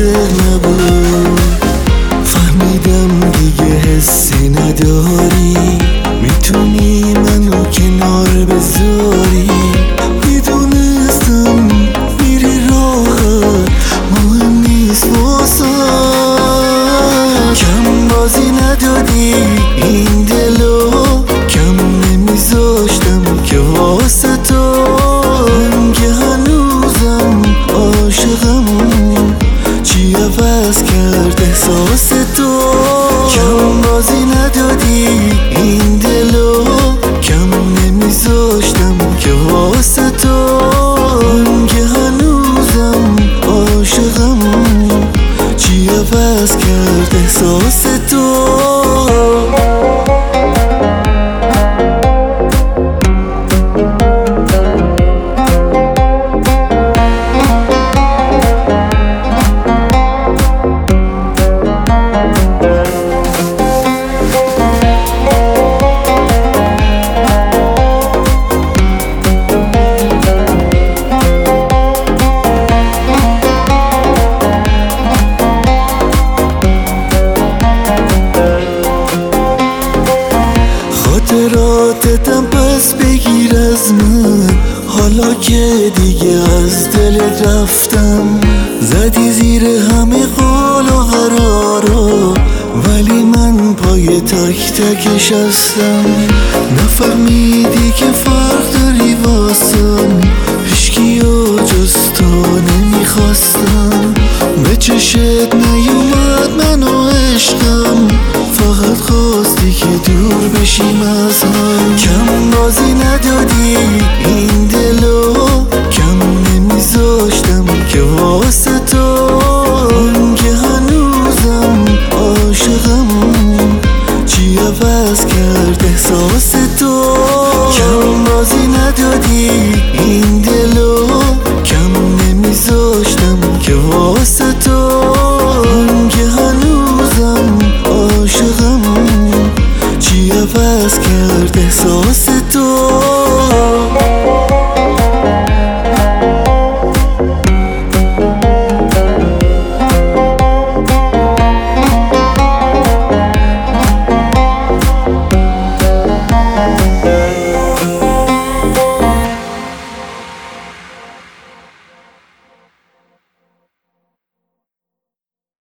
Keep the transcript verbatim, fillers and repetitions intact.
نبود. فهمیدم دیگه حسی نداری، میتونی منو کنار بذاری. میدونستم میری راحت، مهم نیست واسم. کم بازی ندادی این دلو، کم نمیذاشتم که واسه تو. من که هنوزم عاشقم، چی عوض کرد احساس تو؟ کم بازی ندادی این دلو، کم نمیذاشتم که واسه تو. من که هنوزم عاشقم، چی عوض کرد احساس تو؟ خاطراتتم پس بگیر از من، حالا که دیگه از دلت رفتم. زدی زیر همه قول و قرارا، ولی من پای تک تکش هستم. نفهمیدی که فرق داری واسم، هیچکیو جز تو نمیخواستم. به چشت نیومد من و عشقم، فقط خواستی که دور بشیم از هم. کم بازی ندادی این دلو،